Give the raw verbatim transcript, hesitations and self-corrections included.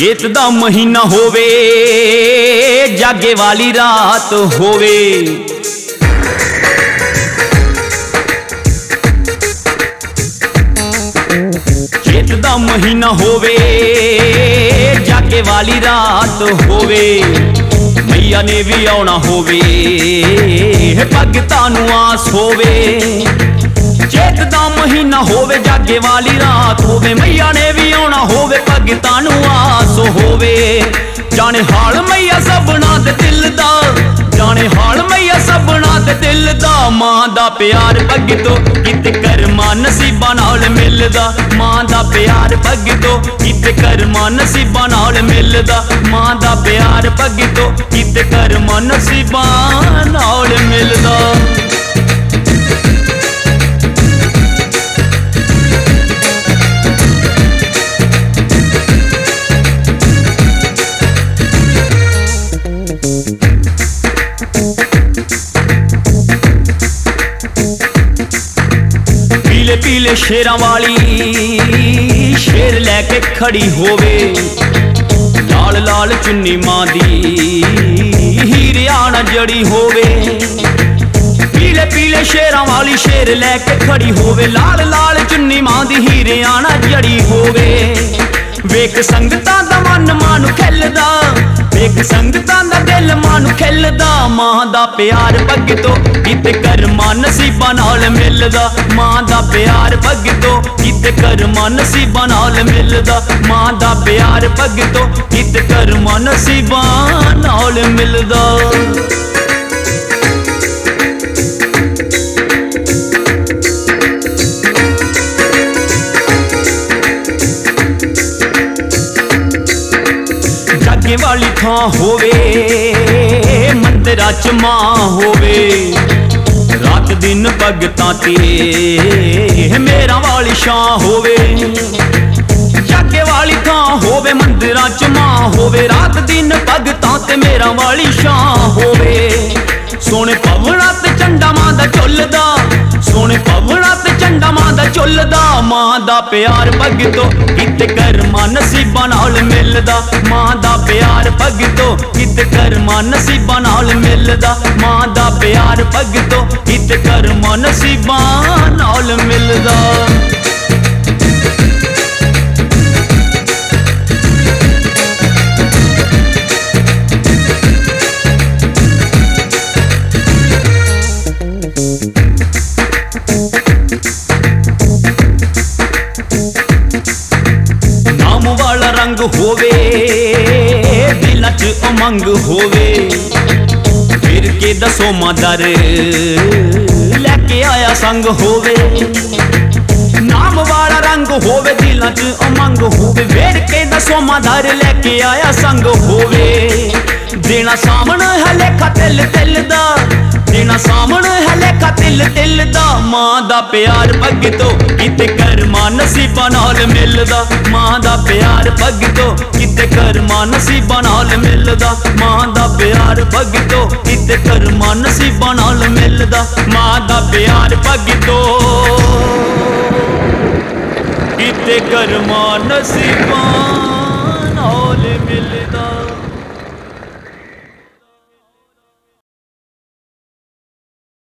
चेत दा महीना होवे जागे वाली रात होवे, चेत दा महीना होवे जागे वाली रात होवे, मैया ने भी आना होवे भगतां नूं आस होवे। चेत दा महीना होवे जागे वाली रात होवे, मैया ने भी आना होवे भगतां नूं आस होवे। जाने हाल मैया सबना दे दिल दा, जाने हाल मैया सबना दे दिल दा, मां दा प्यार भगतो किते करमां नसीबां नाल मिलदा, मां दा प्यार भगतो किते करमां नसीबां नाल मिलदा, मां दा प्यार भगतो किते करमां नसीबां नाल मिलदा। पीले पीले शेरां वाली शेर लैके खड़ी होवे, लाल लाल चुन्नी मां दी हीरे आना जड़ी होवे। पीले पीले शेरां वाली शेर लैके खड़ी होवे, लाल लाल चुन्नी मां दी हीरे आना जड़ी होवे। वेख संगतां दा मन मानू खिलदा, वेख संगतां दा दिल मानू खिलदा, मां दा प्यार भगतो किते करमां नसीबां नाल मिलदा, मां दा प्यार भगतो किते करमां नसीबां नाल मिलदा, मां दा प्यार भगतो किते करमां नसीबां नाल मिलदा। जागे वाली थां होवे मंदिरां च मां होवे, रात दिन भगतां ते मेरा वाली शां होवे। जागे वाली थां होवे मंदिरां च मां होवे, रात दिन भगतां ते मेरा वाली शां होवे। सोने पवना ते झंडा मां दा झुलदा, सोने पवना ते झंडा मां दा झुलदा, मां दा प्यार भगतो किते करमां नसीबां नाल मिलदा, मां दा प्यार भगतो किते करमां नसीबां नाल मिलदा, मां दा प्यार भगतो किते करमां नसीबां नाल मिलदा। नाम वाला रंग होवे दिलां च उमंग होवे, फिर के दसो मां दर लैके आया संग होवे। नाम वाला रंग होवे दिलां च उमंग होवे, फिर के दसो मां दर लैके आया संग होवे। देना सामण है लेखा तिल तिल दा, देना सामण है लेखा तिल तिल दा, मां दा प्यार भगतो किते करमां नसीबां नाल मिलदा, मां दा प्यार भगतो किते करमां नसीबां नाल मिलदा, मां दा प्यार भगतो किते करमां नसीबां नाल मिलदा, मां दा प्यार भगतो किते करमां नसीबां नाल मिलदा।